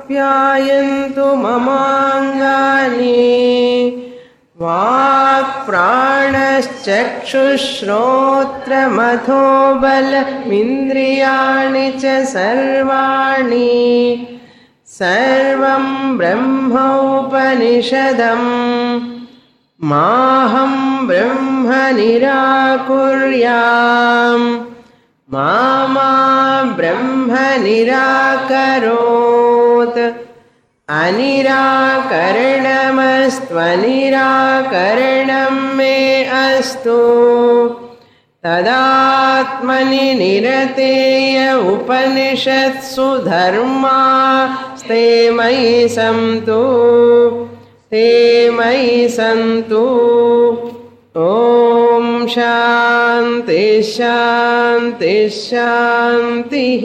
आप्यायन्तु ममाङ्गानि वाक्प्राणश्चक्षुश्रोत्रमथो बलमिन्द्रियाणि च सर्वाणि सर्वं ब्रह्मोपनिषदम् माहं ब्रह्म निराकुर्याम् मा ब्रह्म निराकरोत् अनिराकरणमस्त्वनिराकरणं मे अस्तु तदात्मनि निरतेय उपनिषत्सु धर्मास्ते मयि सन्तु ते मयि सन्तु ॐ शान्ति शान्ति शान्तिः.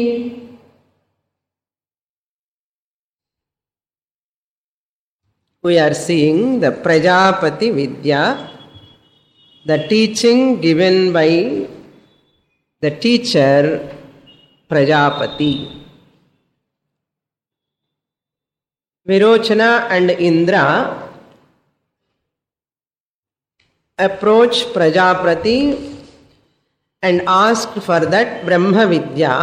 We are seeing the Prajapati Vidya, the teaching given by the teacher Prajapati. Virochana and Indra approached Prajapati and asked for that Brahma Vidya.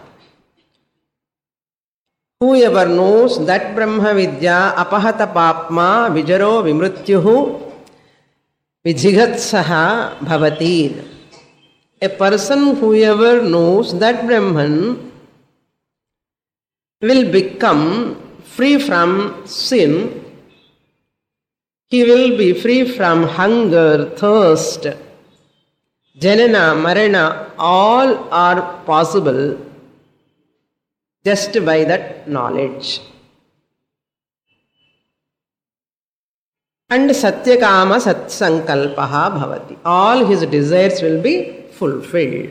Whoever knows that Brahma Vidya apahata papma vijaro vimrutyuhu vijigatsaha bhavati. A person whoever knows that Brahman will become free from sin. He will be free from hunger, thirst, janana, marana, all are possible just by that knowledge. And satyakama satsankalpaha bhavati. All his desires will be fulfilled.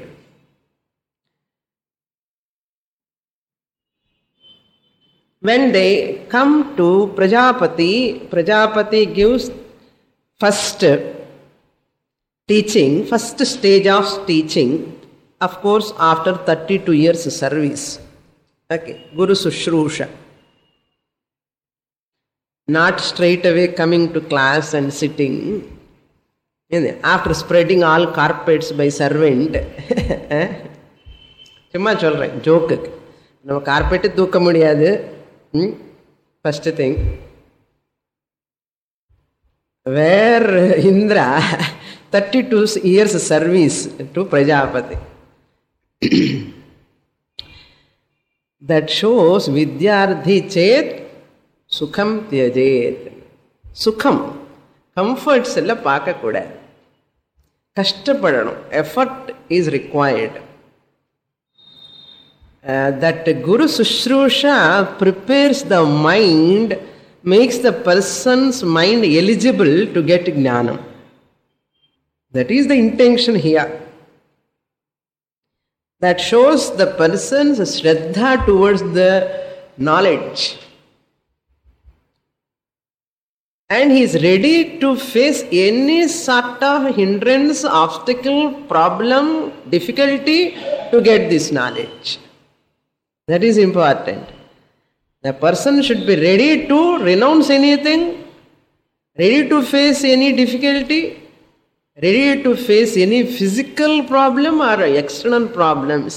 When they come to Prajapati, Prajapati gives first teaching, first stage of teaching, of course after 32 years service. Okay, Guru Sushrusha. Not straight away coming to class and sitting. After spreading all carpets by servant. சும்மா சொல்றேன், joke. நம்ம carpet தூக்க முடியாது. First thing, where Indra 32 years service to Prajapati. That shows Vidyardhi Chet Sukham Tyajet. Sukham, comforts ella paaka kuda. Kashtapadanum, effort is required. That Guru Sushrusha prepares the mind, makes the person's mind eligible to get Jnanam. That is the intention here. That shows the person's Shraddha towards the knowledge. And he is ready to face any sort of hindrance, obstacle, problem, difficulty to get this knowledge. That is important. The person should be ready to renounce anything, ready to face any difficulty, ready to face any physical problem or external problems.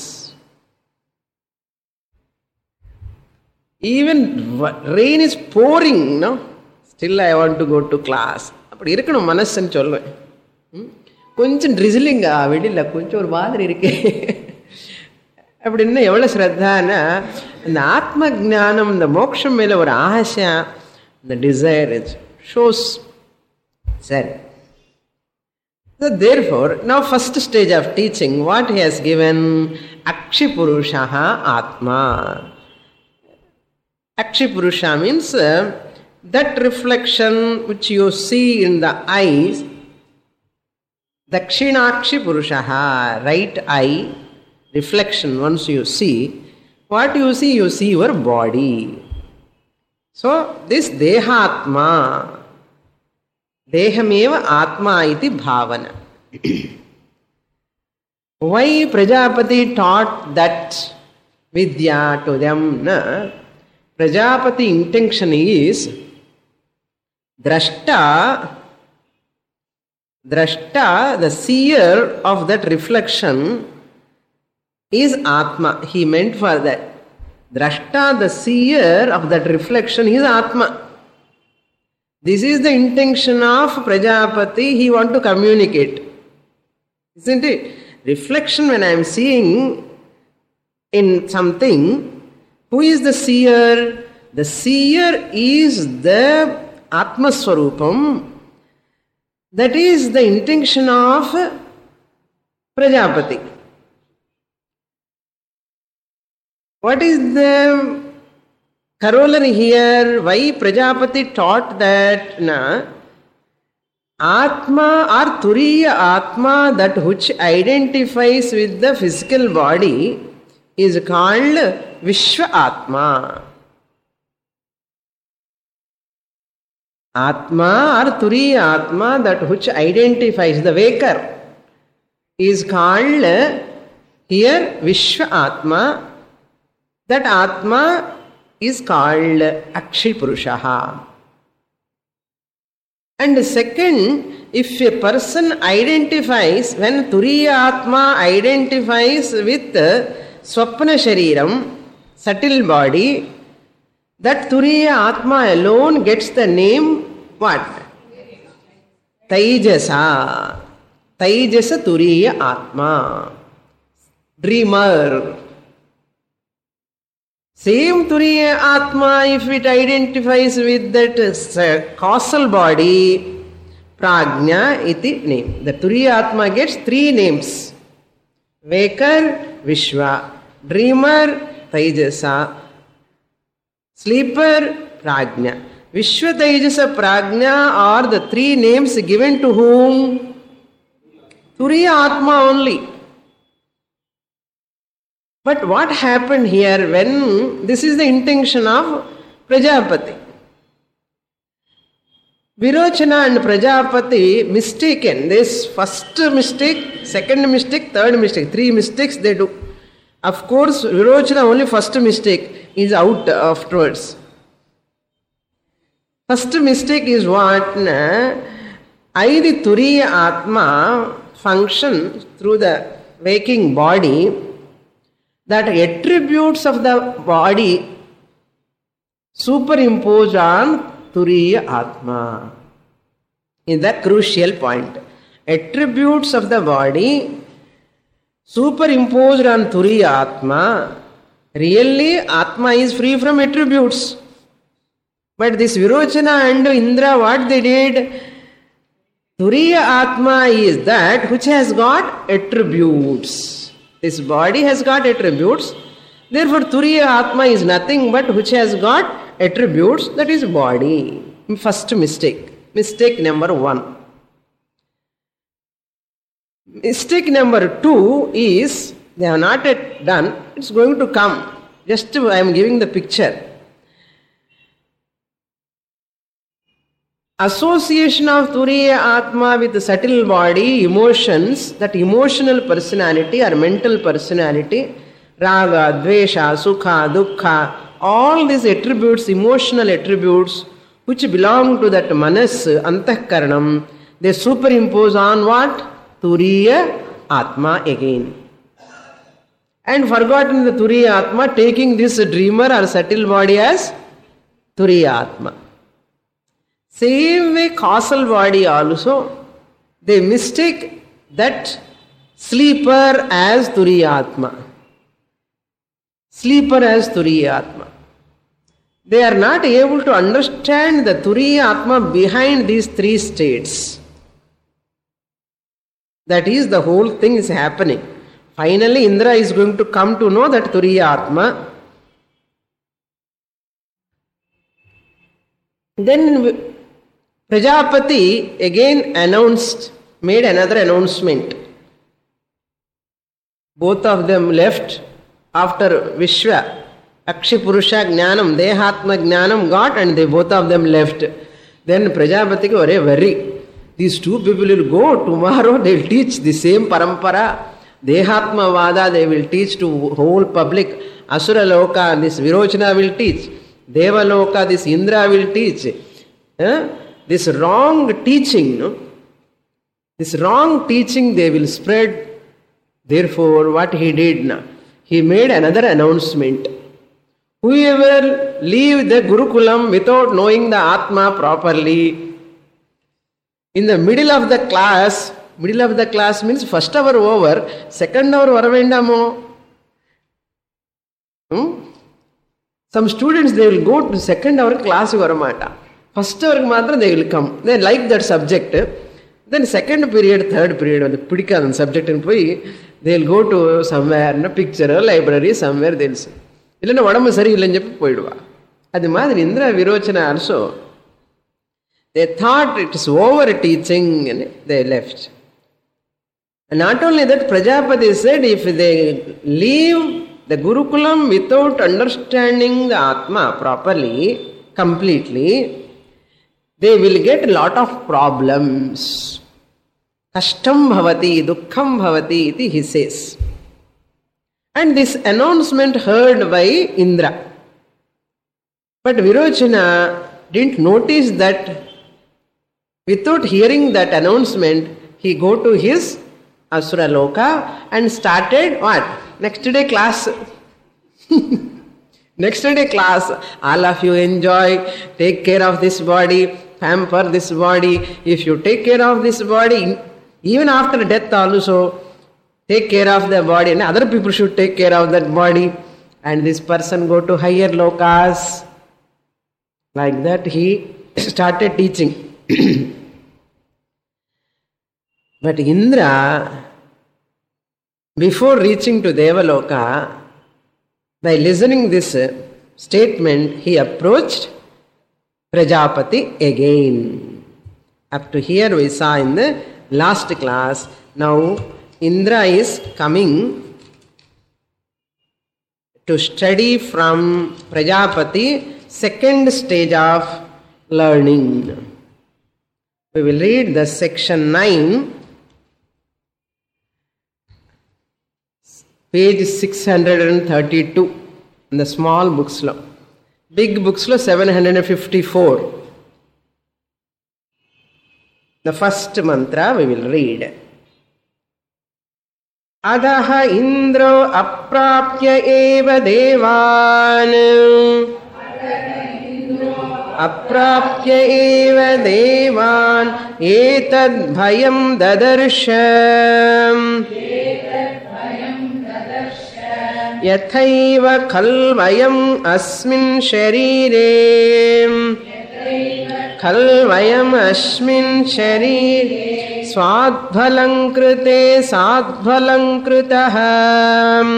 Even rain is pouring, no? Still I want to go to class. அப்படி இருக்கணும் மனசுன்னு சொல்லுவேன். கொஞ்சம் ட்ரிசிலிங்கா வெளியில் கொஞ்சம் ஒரு மாதிரி இருக்கே அப்படின்னா எவ்வளோ ஸ்ரத்தானா, இந்த ஆத்ம ஜானம், இந்த மோட்சம் மேலே ஒரு ஆசை, இந்த டிசைர் ஷோஸ். சரி. So therefore, now first stage of teaching, what he has given? Akshipurushaha Atma. Akshipurusha means that reflection which you see in the eyes, Dakshinakshi Purushaha, right eye, reflection once you see, what you see your body. So this Dehatma, Dehameva Atma iti bhavana. Why Prajapati taught that Vidya to them? Na? Prajapati intention is Drashta, the seer of that reflection, is Atma. He meant for that. Drashta, the seer of that reflection, is Atma. This is the intention of Prajapati. He want to communicate. Isn't it? Reflection, when I am seeing in something, who is the seer? The seer is the Atma Swarupam. That is the intention of Prajapati. What is the corollary here? Why Prajapati taught that Atma or Turiya Atma, that which identifies with the physical body, is called Vishwa Atma. Atma or Turiya Atma, that which identifies the waker, is called here Vishwa Atma. That Atma is called Akshay Purushaha. And second, if a person identifies, when Turiya Atma identifies with Swapna Shariram, subtle body, that Turiya Atma alone gets the name what? Taijasa. Taijasa Turiya Atma. Dreamer. Same Turiya Atma, if it identifies with that causal body, Prajna iti name. The Turiya Atma gets three names. Waker, Vishwa. Dreamer, Taijasa. Sleeper, Prajna. Vishwa, Taijasa, Prajna are the three names given to whom? Turiya Atma only. But what happened here when this is the intention of Prajapati? Virochana and Prajapati mistaken. This first mistake, second mistake, third mistake, three mistakes they do. Of course, Virochana only first mistake is out afterwards. First mistake is what? I, the Turiya Atma, function through the waking body, that attributes of the body superimpose on Turiya Atma. Is the crucial point. Attributes of the body superimposed on Turiya Atma. Really, Atma is free from attributes. But this Virochana and Indra, what they did? Turiya Atma is that which has got attributes. This body has got attributes. Therefore, Turiya Atma is nothing but which has got attributes, that is body. First mistake. Mistake number one. Mistake number two is, they have not yet done, it's going to come. Just I am giving the picture. Association of Turiya Atma with the subtle body, emotions, that emotional personality or mental personality, Raga, Dvesha, Sukha, Dukkha, all these attributes, emotional attributes, which belong to that Manas, Antahkaranam, they superimpose on what? Turiya Atma again. And forgotten the Turiya Atma, taking this dreamer or subtle body as Turiya Atma. Same way, causal body also, they mistake that sleeper as Turiya Atma. Sleeper as Turiya Atma. They are not able to understand the Turiya Atma behind these three states. That is, the whole thing is happening. Finally, Indra is going to come to know that Turiya Atma. Then Prajapati again made another announcement. Both of them left after Vishwa. Akshay Purusha Jnanam, Dehatma Jnanam got, and they both of them left. Then Prajapati got very worried. These two people will go tomorrow, they will teach the same parampara. Dehatma Vada they will teach to whole public. Asura Loka, this Virochana will teach. Devaloka, this Indra will teach. This wrong teaching, no? This wrong teaching they will spread. Therefore, what he did now? He made another announcement. Whoever leave the Gurukulam without knowing the Atma properly, in the middle of the class means first hour over, second hour varavendamo. Some students, they will go to second hour class varamata. First hour matra they will come. They like that subject. Then second period, third period, pidikadam subject and they will go to somewhere, picture, library, somewhere they will say. Illana vadamma sari illan cheppi poiduva. Adu madri Indra Virochana also. They thought it is over teaching and they left. And not only that, Prajapati said if they leave the Gurukulam without understanding the Atma properly, completely, they will get a lot of problems. Kashtam bhavati, dukkham bhavati, iti he says. And this announcement heard by Indra. But Virochana didn't notice that. Without hearing that announcement, he go to his Asura Loka and started what? Next day class. Next day class. All of you enjoy, take care of this body, pamper this body. If you take care of this body, even after death also, take care of the body, and other people should take care of that body. And this person go to higher lokas. Like that he started teaching. But Indra, before reaching to Devaloka, by listening this statement, he approached Prajapati again. Up to here we saw in the last class. Now Indra is coming to study from Prajapati, second stage of learning. We will read the section 9, page 632 in the small books. Big books 754. The first mantra we will read. Adaha Indro aprapya eva devan. Aprapya eva devan etad bhayam dadarsham. Yathaiva khalvayam asmin sharire. Khalvayam asmin sharire. Swadbhalankrite sadbhalankritaham.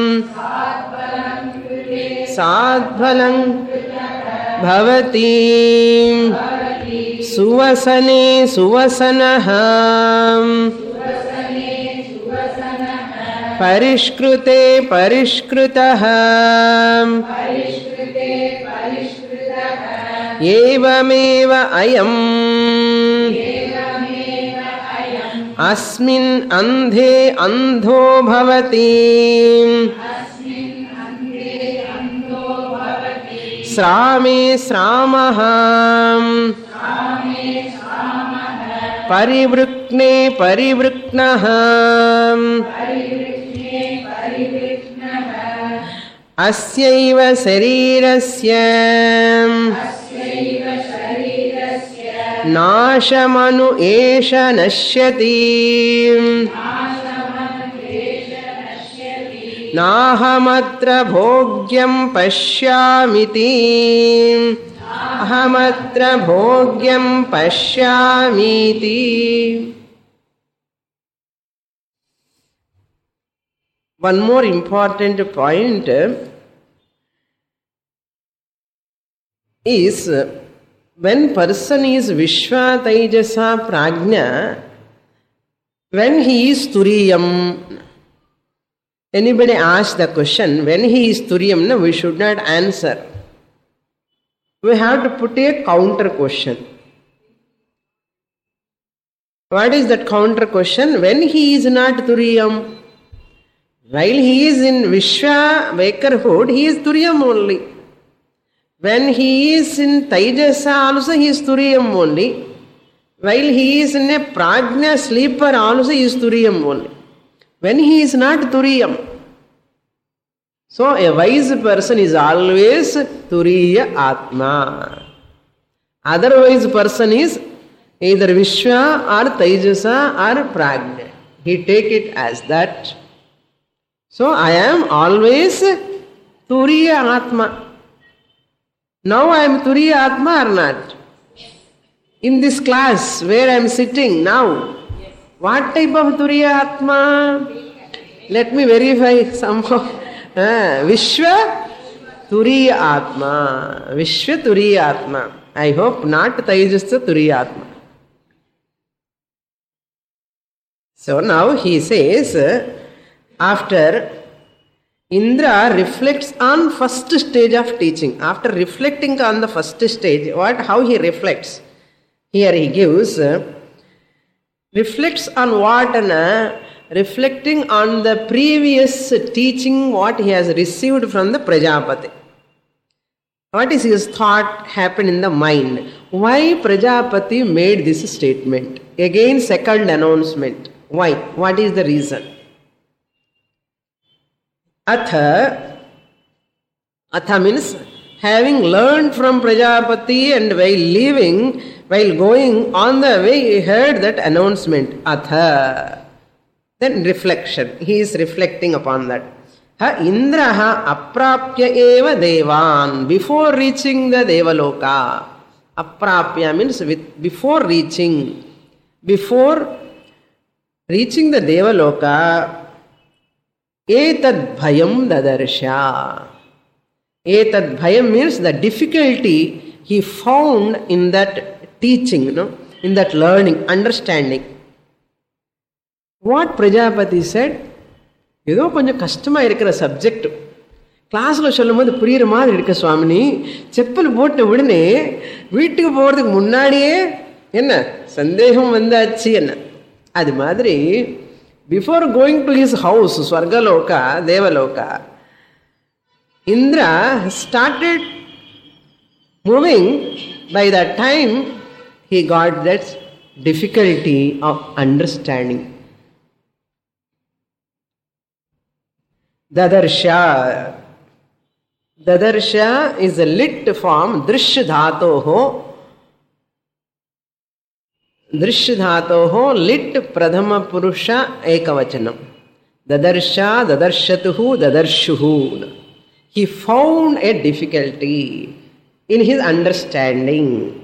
Sadbhalankrita bhavati. Suvasane suvasanaham. Parishkrute parishkritaham. Evameva ayam. Asmin andhe andho bhavati. Srame sramaham. Parivrukne parivruknaham. Asyaiva sarirasya Nashamanu esha nashyati. Nahamatra bhogyam pashyamiti. Ahamatra bhogyam pashyamiti. One more important point is when person is Vishwa Taijasa Prajna, when he is Turiyam, anybody asks the question, when he is Turiyam, no, we should not answer. We have to put a counter question. What is that counter question? When he is not Turiyam, while he is in Vishwa Vakerhood, he is Turiyam only. When he is in Taijasa also he is Turiyam only. While he is in a Prajna sleeper also he is Turiyam only. When he is not Turiyam. So a wise person is always Turiya Atma. Otherwise person is either Vishwa or Taijasa or Prajna. He take it as that. So I am always Turiya Atma. Now I am Turiya Atma or not? In this class where I am sitting now, what type of Turiya Atma? Let me verify somehow. Vishwa Turiya Atma. Vishwa Turiya Atma. I hope not Taijasa Turiya Atma. So now he says, after Indra reflects on first stage of teaching. After reflecting on the first stage, how he reflects? Here he gives, reflects on what? Reflecting on the previous teaching, what he has received from the Prajapati. What is his thought happen in the mind? Why Prajapati made this statement? Again, second announcement. Why? What is the reason? Atha means having learned from Prajapati and while going on the way, he heard that announcement. Atha. Then reflection. He is reflecting upon that. Indraha aprapya eva devan. Before reaching the Devaloka. Aprapya means before reaching. Before reaching the Devaloka, etad bhayam dadarsha. Etad bhayam means the difficulty he found in that teaching, in that learning, understanding. What Prajapati said? ஏதோ கொஞ்சம் கஷ்டமாக இருக்கிற subject கிளாஸில் சொல்லும் போது புரியுற மாதிரி இருக்க சுவாமினி, செப்பல் போட்ட உடனே வீட்டுக்கு போகிறதுக்கு முன்னாடியே என்ன சந்தேகம் வந்தாச்சு என்ன. அது மாதிரி before going to his house Swargaloka Devaloka, Indra started moving. By that time he got that difficulty of understanding. Dadarsha. Dadarsha is a lit form. Drish dhatoho. Drish dhatoho lit pradhama purusha ekavachanam. Dadarsha, dadarshatuhu, dadarshuhu. He found a difficulty in his understanding.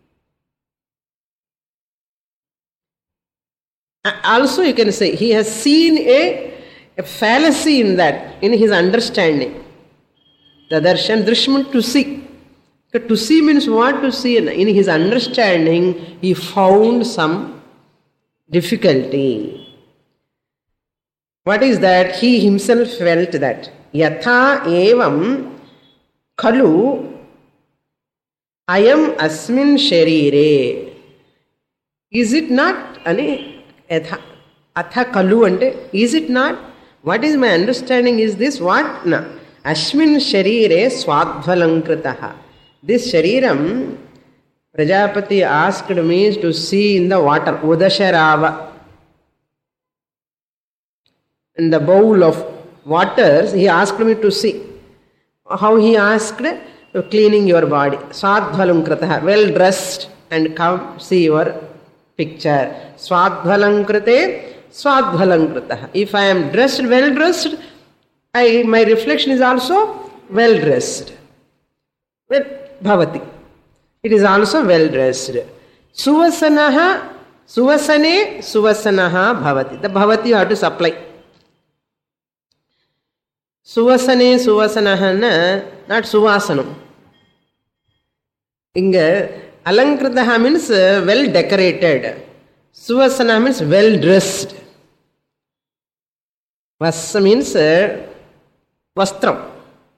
Also you can say he has seen a fallacy in that, in his understanding. Dadarshan, drishman, to see. To see means what to see? In his understanding, he found some difficulty. What is that? He himself felt that. Yatha evam khalu ayam asmin sharire. Is it not? Atha kalu ante. Is it not? What is my understanding is this? What? Na. Ashmin sharire swadvalankritaha. This shariram, Prajapati asked me to see in the water. Udasharava. In the bowl of waters, he asked me to see. How he asked? Cleaning your body. Swadvalankritaha. Well dressed and come see your picture. Swadvalankrite. Swadvalankritaha. If I am dressed, well dressed, my reflection is also well dressed. Well, bhavati. It is also well dressed. Suvasanaha, suvasane, suvasanaha bhavati. The bhavati you have to supply. Suvasane, suvasanaha, not suvasanam. Inga, alankritaha means well decorated. Suvasana means well dressed. Vasa means vastram.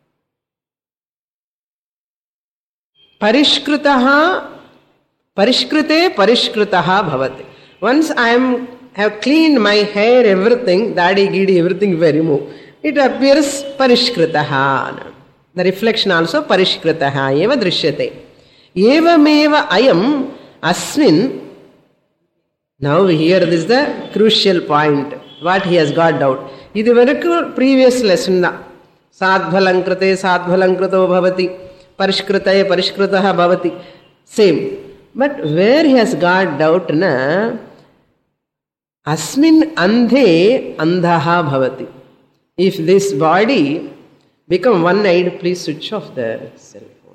Parishkritaha, parishkrite, parishkritaha bhavati. Once I have cleaned my hair, everything, dadi, gidi, everything if I remove, it appears parishkritaha. The reflection also parishkritaha eva drishyate. Evameva ayam asmin. Now here this is the crucial point. What he has got out. Idu varaku previous lesson da. Sadbhalankrite sadbhalankrito bhavati. Parishkritaye parishkritaha bhavati. Same. But where he has got doubt na, asmin andhe andhaha bhavati. If this body become one-eyed, please switch off the cell phone.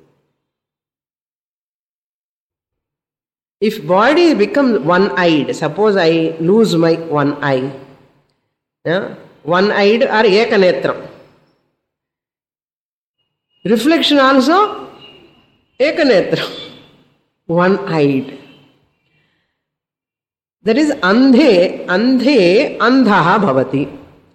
If body becomes one-eyed, suppose I lose my one eye, one-eyed or ekanetram. Reflection also ekanetram, one-eyed. That is andhe andhaha bhavati.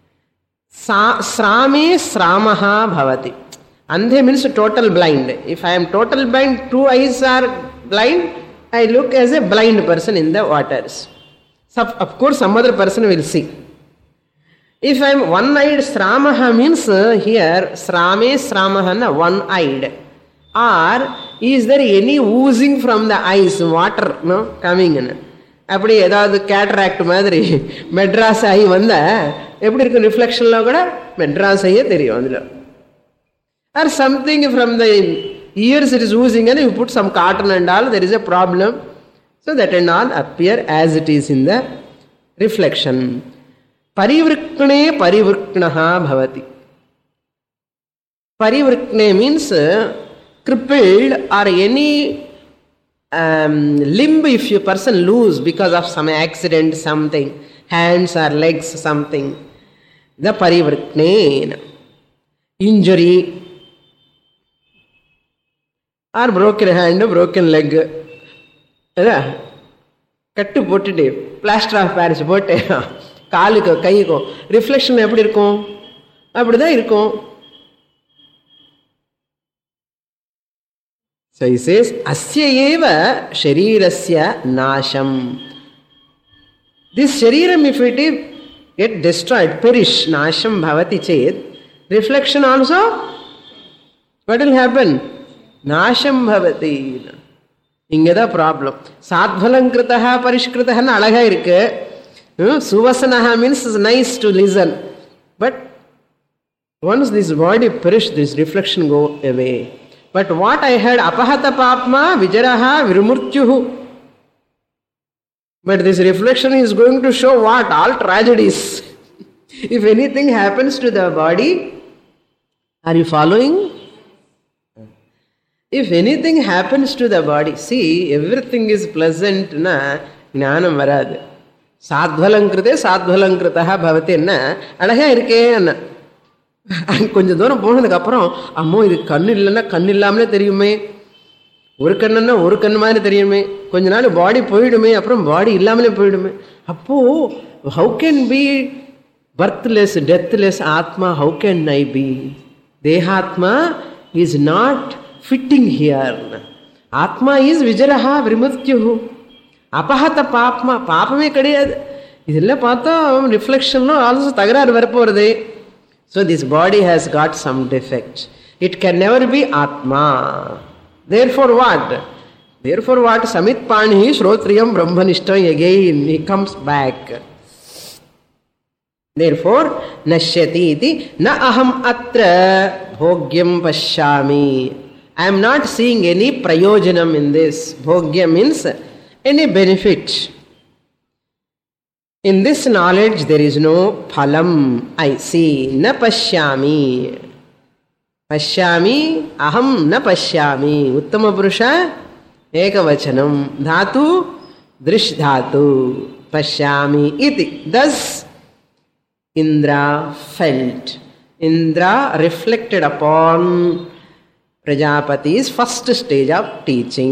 Srame sramaha bhavati. Andhe means total blind. If I am total blind, two eyes are blind, I look as a blind person in the waters. So of course some other person will see. If I am one-eyed, sramaha means here, srame sramaha, one-eyed. Or is there any oozing from the eyes, water coming in? அப்படி ஏதாவது cataract மாதிரி மெட்ராஸ் ஆகி வந்தா எப்படி இருக்கும், ரிஃப்ளெக்ஷன்ல கூட மெட்ராஸ் ஆகியே தெரியும் அதில். Or something from the ears it is oozing and you put some cotton and all there is a problem. So that and all appear as it is in the reflection. பரிவிருக்ணே பரிவிருக்ணஹா பவதி. Parivrikne means crippled or any limb if a person lose because of some accident, something, hands or legs, something. The parivrikne. Injury or broken hand, broken leg. கட்டு போட்டுட்டு plaster of Paris போட்டு காலுக்கு கைக்கும் reflection எப்படி இருக்கும்? அப்படிதான் இருக்கும். So he says, asya eva sharirasya nasham. This shariram, if it get destroyed, perish, nasham bhavati ched, reflection also, what will happen? Nasham bhavati. இங்கதான் problem. சாத்பலங்கிருத்தா பரிஷ்கிருத்தன்னு அழகா இருக்கு. சுவசனஹா means nice to listen. But once this body perish, this reflection go away. But what I heard, apahata papma vijaraha virmurtyuhu. But this reflection is going to show what? All tragedies. If anything happens to the body, are you following? If anything happens to the body, see, everything is pleasant, na ஞானம் வராது. சாத்வலங்கிருதே சாத்வலங்கிருத்தா பவத்தின்னா அழகா இருக்கே அண்ணா. கொஞ்சம் தூரம் போனதுக்கு அப்புறம் அம்மோ இது கண்ணு இல்லைன்னா கண்ணு இல்லாமலே தெரியுமே, ஒரு கண்ணுன்னா ஒரு கண்ணு மாதிரி தெரியுமே, கொஞ்ச நாள் பாடி போயிடுமே, அப்புறம் பாடி இல்லாமலே போயிடுமே. அப்போ how can be birthless deathless Atma? How can I be? தேகாத்மா is not fitting here. Atma is விஜரஹா விமுத்யு. அபஹத பாப்மா, பாப்பமே கிடையாது. இதெல்லாம் பார்த்தா ரிஃப்ளெக்ஷன்லாம் ஆல்சோ தகராறு வரப்போறது. So this body has got some defects. It can never be Atma. Therefore what? Therefore what? Samit Pani Shrotriyam Brahmanishtam, again he comes back. Therefore Nashyati iti na aham atra bhogyam pashyami. I am not seeing any prayojanam in this. Bhogyam means any benefit. In this knowledge there is no phalam. I see. Na pashyami. Pashyami aham na pashyami. Uttama purusha ekavachanam. Dhatu drish dhatu. Pashyami iti. Thus Indra felt. Indra reflected upon Prajapati's first stage of teaching.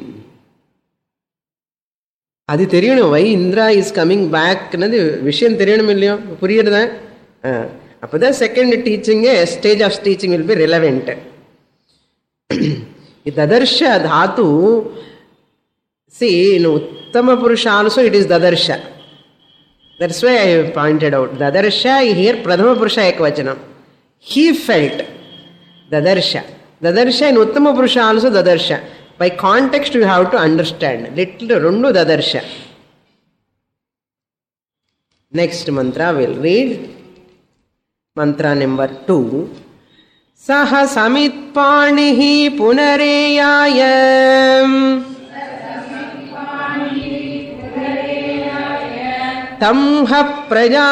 அது தெரியணும். Why Indra is coming பேக்னது விஷயம் தெரியணும் இல்லையோ? புரியுறதா? அப்போதான் second teaching stage of teaching will be relevant. ததர்ஷ தாத்து சி இன் உத்தம புருஷ ஆல்சோ இட் இஸ் ததர்ஷ. That's why I pointed out. ததர்ஷ ஹியர் பிரதம புருஷ ஏகவச்சனம். He felt. Dadarsha. Dadarsha in Uttama Purusha also Dadarsha. By context you have to understand. Little Rundu Dadarsha. Next mantra we'll read. Mantra number 2. Saha samitpanihi punareyayam tamha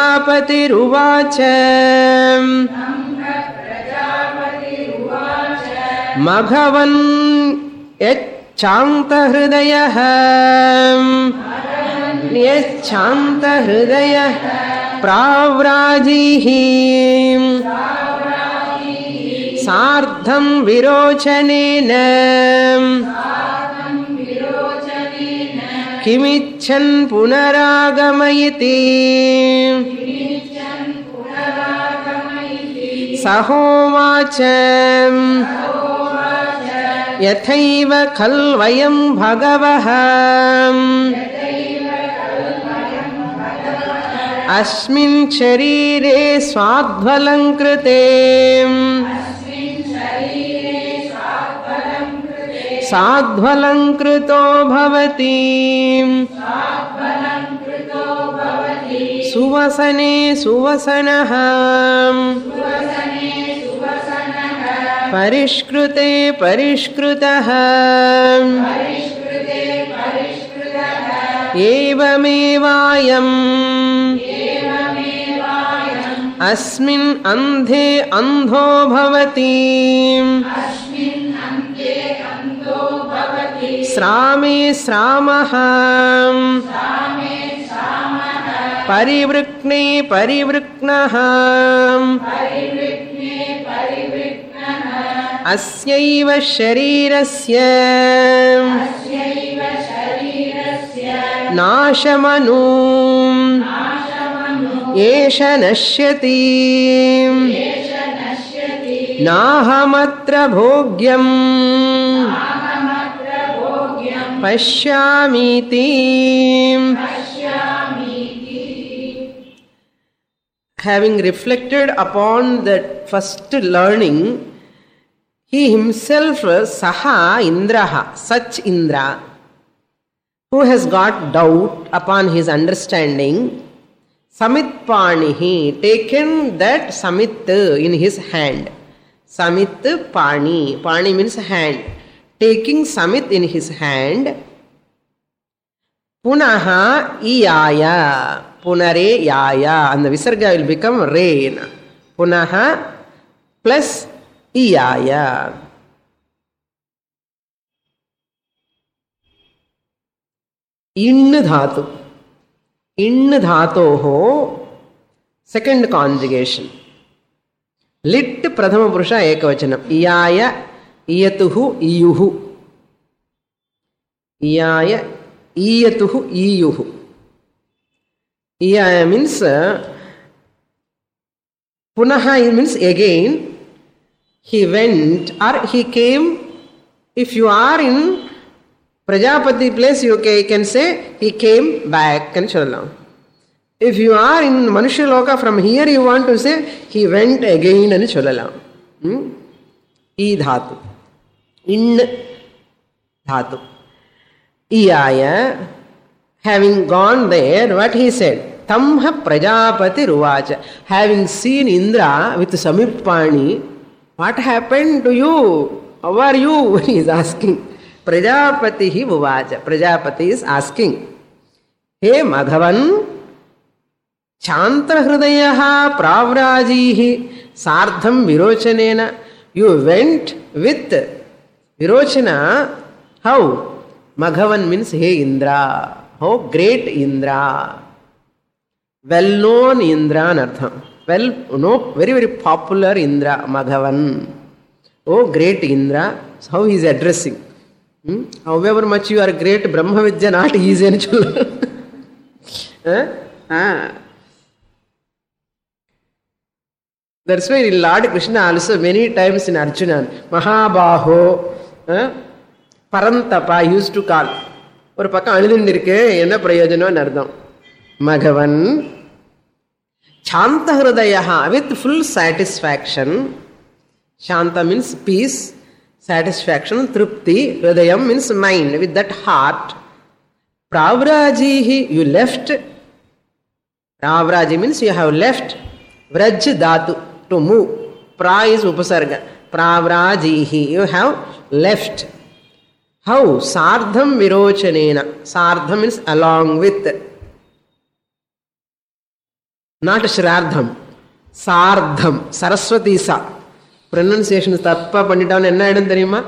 prajapatiruvacha maghavan yachantahridayah pravrajihi sardham virochanena kimichan punaragamayiti sahomacham yathaiva khalvayam bhagavaham अस्मिन् शरीरे स्वाध्वलंकृते साध्वलंकृतो भवति सुवसने सुवसनः परिष्कृते परिष्कृतः एवमेवायम् अस्मिन् अन्धे अन्धो भवति श्रामे श्रामः परिवृक्ने परिवृक्नः अस्यैव शरीरस्य नाशमनु एष नश्यति नाहमत्र भोग्यम् पश्यामीति. Having reflected upon that first learning, he himself, Saha Indraha, such Indra, who has got doubt upon his understanding, Samitpanihi, taken that Samit in his hand. Samit Pani. Pani means hand. Taking Samit in his hand. Punaha iyaya. Punare yaya. And the Visarga will become rain. Punaha plus iyaya. In dhatu. In dhatoho, second conjugation. Lit pradhama purusha ekavachanam. Iyaya, iyatuhu, iyuhu. Iyaya, iyatuhu, iyuhu. Iyaya means, punaha means again, he went or he came. If you are in Prajapati place, you can say he came back and challam. If you are in Manushya Loka, from here you want to say he went again and challam. I dhatu. In dhatu. Iyaya, having gone there, what he said? Tamha Prajapati Ruvacha. Having seen Indra with Samipani, what happened to you? How are you? He is asking. Prajapati hi Vuvacha. Prajapati is asking, Hey Madhavan, Chanta Hridayaha Pravrajihi Sardham Virochanena. You went with Virochana. How? Madhavan means Hey Indra. How great Indra. Well known Indra Nartham. Well, very, very popular Indra, Madhavan. Oh, great Indra. How he is addressing. However much you are great, Brahma Vidya not easy అని చూడు. That's why Lord Krishna also many times in Arjuna, Mahabaho, Parantapa used to call. ஒரு பக்கம் அழுதுண்டிருக்கு, என்ன பிரயோஜனம் அர்த்தம். மகவன் சாந்த ஹிருதயா, with full satisfaction, Shanta means peace, satisfaction, trupti. Hridayam means mind, with that heart. Pravrajihi, you left. Pravraji means you have left. Vraj dhatu, to move. Pra is upasarga. Pravrajihi, you have left. How? Sardham virochanena. Sardham means along with. Not Shradham. Sardham. Saraswati sa. Pronunciation தப்பா பண்ணிட்டவன் என்ன ஆயிடும் தெரியுமா?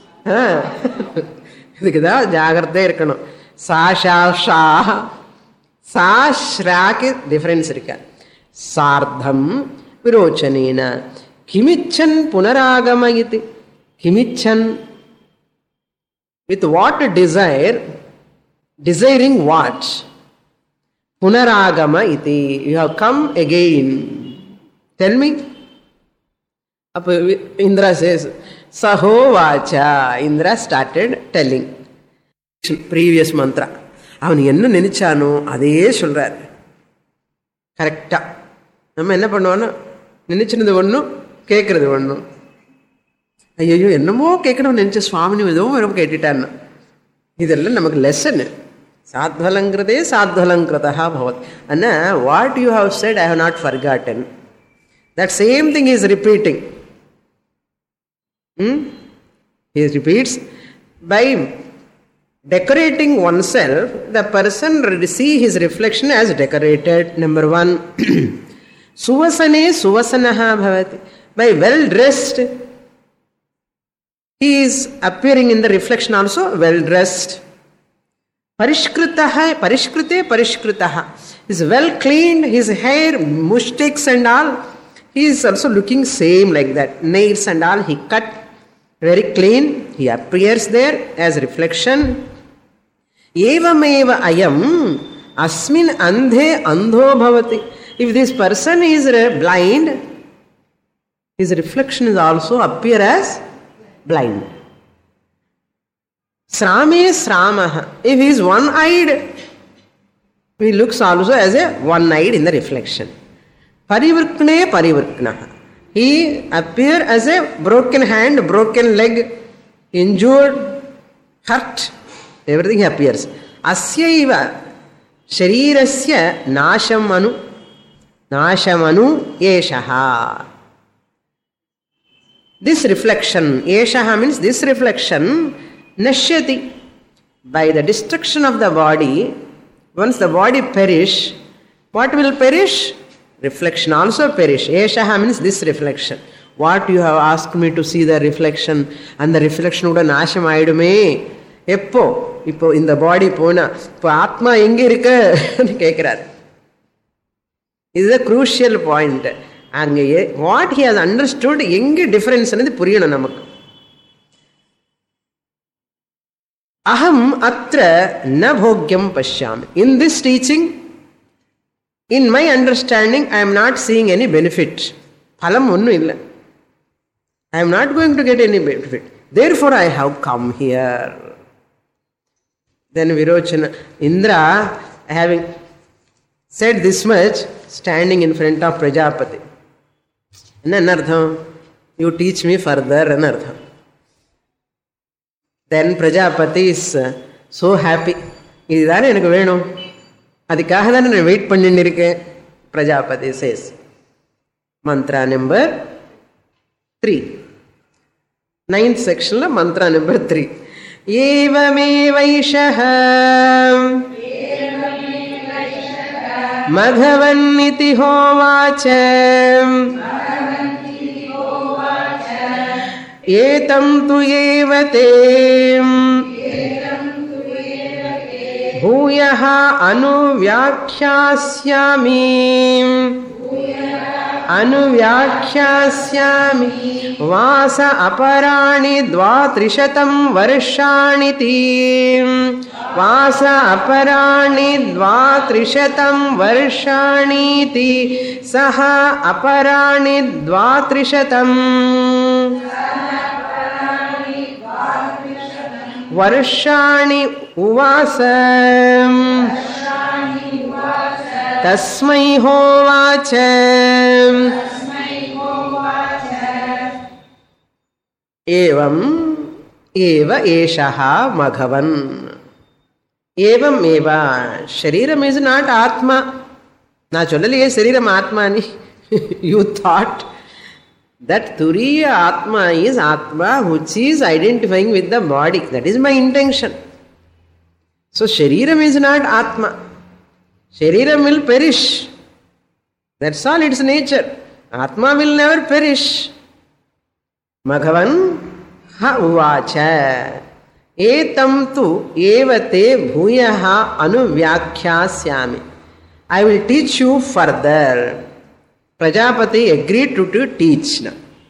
இதுக்குதான் ஜாகிரதையா இருக்கணும். சா ஷா ஷா சா ஸ்ராக்கு difference இருக்க. சார்த்தம் விரோச்சனேன கிமிச்சன் புனராகம இது. கிமிச்சன் with what desire, desiring what? Punaragama iti. You have come again. Tell me. Indra says, Saho Vacha. Indra started telling. Previous mantra. அவன் என்ன நினைச்சானோ அதே சொல்றார். கரெக்டா நம்ம என்ன பண்ணுவோன்னா நினைச்சிருந்தது ஒன்றும் கேட்கறது ஒன்றும். ஐயோ என்னமோ கேட்கணும்னு நினைச்ச சுவாமினி எதுவும் வெறும் கேட்டுட்டான்னு. இதெல்லாம் நமக்கு லெசன். சாத்வலங்கிறதே சாத்வலங்கிருதா பவத். ஆனால் what you have said I have not forgotten. That same thing is repeating. He repeats. By decorating oneself, the person see his reflection as decorated. Number one. Suvasane suvasanaha bhavati. By well dressed, he is appearing in the reflection also well dressed. Parishkritaha parishkrite parishkritaha. He is well cleaned, his hair, mushtiks and all. He is also looking same like that. Nails and all he cut very clean. He appears there as reflection. Evameva ayam asmin andhe andho bhavati. If this person is blind, his reflection is also appear as blind. Srame sramaha. If he is one-eyed, he looks also as a one-eyed in the reflection. Parivrkne parivrknaha. He appear as a broken hand, broken leg, injured, hurt. Everything appears. Asyaiva sharirasya nashamanu. Nashamanu yeshaha. This reflection, yeshaha means this reflection, nashyati. By the destruction of the body, once the body perish, what will perish? Reflection also perish. Yeshaha means this reflection. What you have asked me to see the reflection, and the reflection uda nasham aidume. Eppo ipo in the body pona ipo atma enga irukku nu kekrar. This is a crucial point. அங்கே what he has understood எங்கே difference புரியணும் நமக்கு. அகம் அத்ர ந போக்யம் பஷ்யாமி. In this teaching, in my understanding, I am not seeing any benefit. பலம் ஒன்றும் இல்லை. I am not going to get any benefit. Therefore I have come here. Then Virochana Indra having said this much, standing in front of Prajapati. என்ன அர்த்தம்? You teach me further என்ன அர்த்தம். Then Prajapati is so happy. இதுதானே எனக்கு வேணும், அதுக்காக தானே நான் வெயிட் பண்ணிட்டு இருக்கேன். Prajapati chase. Mantra number 3, 9th செக்ஷன்ல மந்த்ரா நம்பர் 3. ஏவமேவைஷஹ மகவன்னிதி ஹோவாச்ச ஏதம் து ஏவதே பூயஹ அனுவ்யாக்யாஸ்யாமி வாச அபராணி 200 வருஷாணிதி. வாச அபராணி 200 வருஷாணிதி. சஹ அபராணி 200 வருஷாணி உவாச. தஸ்மை ஹோவாச்ச Evam eva eshaha Maghavan. Evam eva. Shariram is not Atma. Naturally, Shariram Atma ani. You thought that Turiya Atma is Atma which is identifying with the body. That is my intention. So Shariram is not Atma. Shariram will perish. That's all its nature. Atma will never perish. Maghavan ha uvacha etam tu evate bhuyaha anuvyakhyāsyāmi. I will teach you further. Prajapati agreed to teach.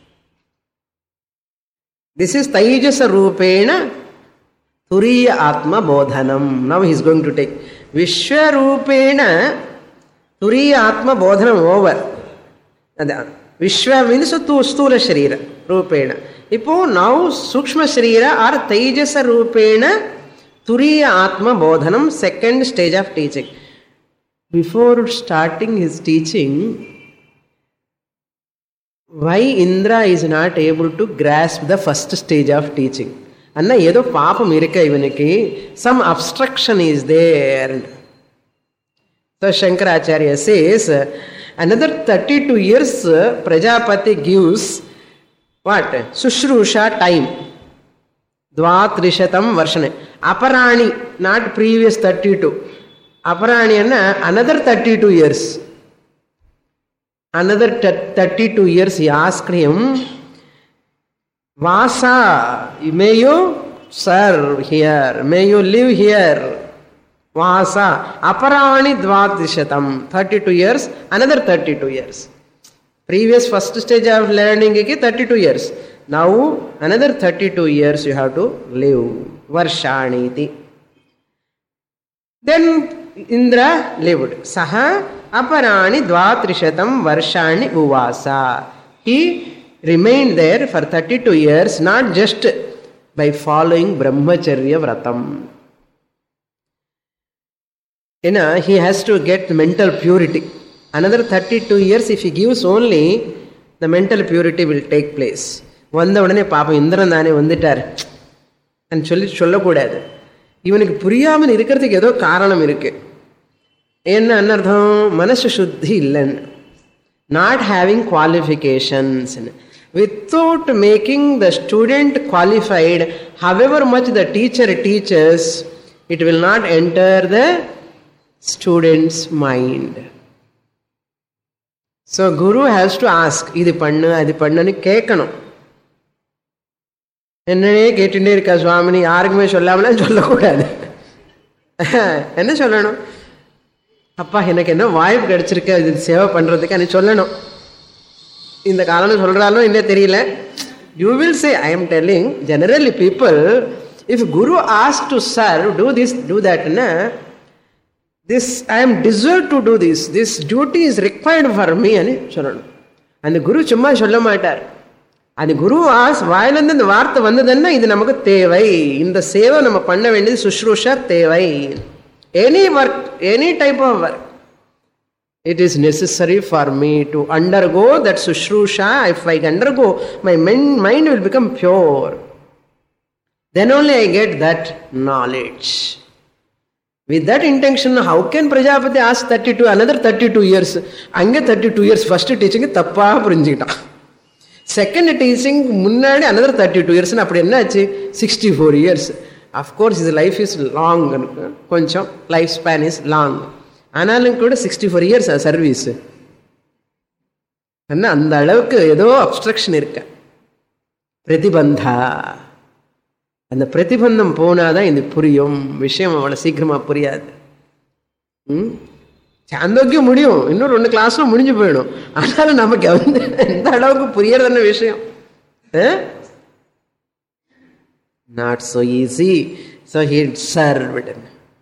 This is Taijasa Rupena Turiya Atma Bodhanam. Now he is going to take Vishwa Rupena Turiya Atma Bodhanam over. Vishwa means Stula Sharira Rupena. Now Sukshma Sharira or Taijasa Rupena Turiya Atma Bodhanam, second stage of teaching. Before starting his teaching, why Indra is not able to grasp the first stage of teaching? Anna yedo papam irukka ivaniki, some obstruction is there. So Shankaracharya says, another 32 years Prajapati gives what? Sushrusha time. Dvatrishatam varshane. Aparani, not previous 32. Aparani another 32 years. Another 32 years he asked him, Vasa, may you serve here, may you live here. Vasa, Aparani Dvatrishatam, 32 years, another 32 years. Previous first stage of learning, 32 years. Now, another 32 years you have to live. Varshaniti. Then Indra lived. Saha Aparani Dvatrishatam Varshani Uvasa. He remained there for 32 years, not just by following Brahmacharya Vratam. He has to get mental purity. Another 32 years, if he gives only, the mental purity will take place. Vanda udane Papa Indran dane vanditar. And சொல்லக்கூடாது. இவனுக்கு புரியாமல் இருக்கிறதுக்கு ஏதோ காரணம் இருக்கு. என்ன அர்த்தம்? மனசு சுத்தி இல்லைன்னு. Not having qualifications. Without making the student qualified, however much the teacher teaches, it will not enter the student's mind. So Guru has to ask, இது பண்ணு அது பண்ணுன்னு கேட்கணும். என்னன்னே கேட்டுட்டே இருக்கா சுவாமினி, யாருக்குமே சொல்லாமலாம் சொல்லக்கூடாது. என்ன சொல்லணும்? அப்பா எனக்கு என்ன வாய்ப்பு கிடைச்சிருக்கு இது சேவை பண்றதுக்கு அது சொல்லணும். இந்த காரணம் சொல்றாலும் என்ன தெரியல. You will say, I am telling, generally people, if Guru asks to serve, do this, do that, this, I am deserved to do this, this duty is required for me, ani சொல்லணும். அந்த குரு சும்மா சொல்ல மாட்டார். அந்த குரு வாயிலிருந்து இந்த வார்த்தை வந்ததுன்னா இது நமக்கு தேவை, இந்த சேவை நம்ம பண்ண வேண்டியது சுஷ்ரூஷா தேவை. Any work, any type of work, it is necessary for me to undergo that sushrusha. If I undergo, my mind will become pure. Then only I get that knowledge. With that intention, how can Prajapati ask 32, another 32 years? Ange 32 years, first teaching tappa purinjita. Second teaching, munnadi another 32 years, and apdi enna aachu? 64 years. Of course, his life is long. Koncham lifespan is long. ஆனாலும் கூட 64 years service. ஆனால் அந்த அளவுக்கு ஏதோ obstruction இருக்கு. பிரதிபந்தா, அந்த பிரதிபந்தம் போனாதான் இது புரியும். விஷயம் அவ்வளோ சீக்கிரமாக புரியாது. சாந்தோக்கியம் முடியும், இன்னொரு 2 கிளாஸ்ல முடிஞ்சு போயிடும். ஆனாலும் நமக்கு வந்து எந்த அளவுக்கு புரியறதுன்னு விஷயம். Not so easy. So he served.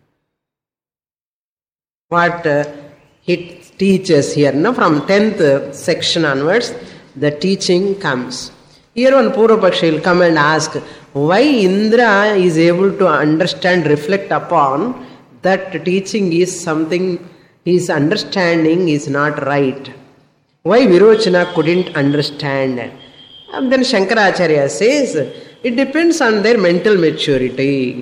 What he teaches here, from 10th section onwards, the teaching comes. Here one Purvapakshi will come and ask, why Indra is able to understand, reflect upon that teaching is something his understanding is not right. Why Virochana couldn't understand? And then Shankaracharya says, it depends on their mental maturity.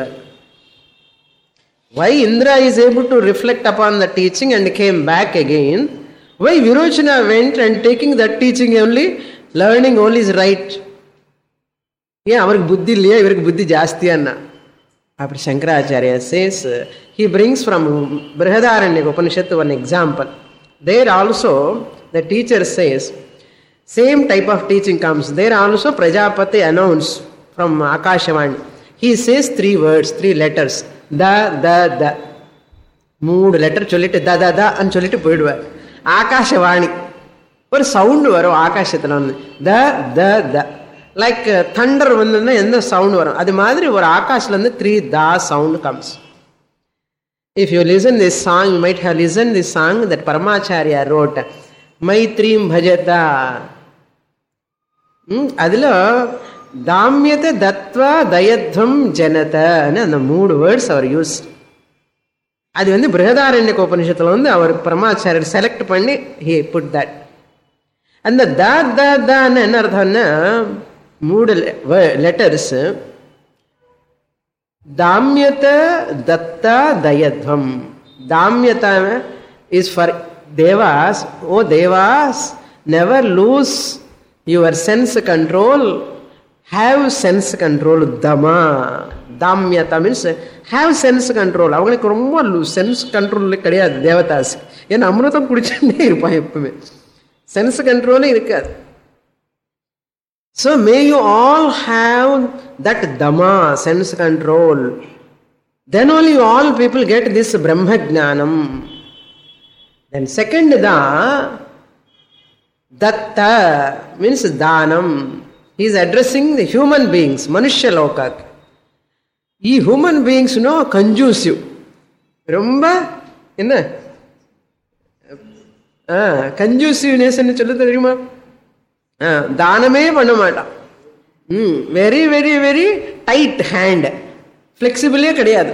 Why Indra is able to reflect upon the teaching and came back again? Why Virochana went and taking that teaching only, learning all is right? Yeah, our buddhi liya, our buddhi jasti anna. After Shankaracharya says, he brings from Brihadaranyaka Upanishad one example. There also, the teacher says, same type of teaching comes. There also Prajapati announced from Akashavani. He says 3 words, 3 letters. Da. 3 letter sollittu da and sollittu poiduvar. Akashavani. Or sound varum Akashathila vandu. Da. Like thunder vandana endha sound varum. Adu madri or Akashla irundhu 3 da sound comes. If you listen this song, you might have listened this song that Paramacharya wrote. Maitrim bhajata. Adila Damyata Dattva Dayadhvam Janata and the 3 words are used. Adi vandu Brihadaranyaka Upanishadula vandu our Paramacharya select panni he put that. And the da enna arthamna 3 letters Damyata Datta Dayadhvam. Damyata is for Devas. Oh Devas, never lose your sense control. Have sense control. Dhamma. Damyata means have sense control. Avangalukku romba sense control kadiyadu devatas. Yen amrutham kudichande irpa eppume. Sense control irukadu. So may you all have that Dhamma, sense control. Then only all people get this Brahma Jnanam. Then second Datta means Dhanam. He is addressing the human beings, Manushya Lokak. These human beings know conducive. Romba enna? Conduciveness ennu solludha theriyuma? Dhaname pannamata. Very, very, very tight hand. Flexible kadiyadu.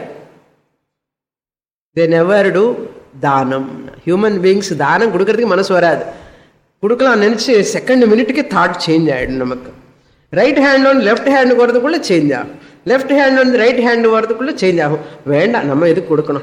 They never do Dhanam. Human beings Dhanam kudukkradhukku manasu varadu. Kudukalam nenichu second minute ke thought change aayidum namakku. Right hand on left hand varadhukulla change agum. Left hand on the right hand varadhukulla change agum. Venda nama idhu kudukanum.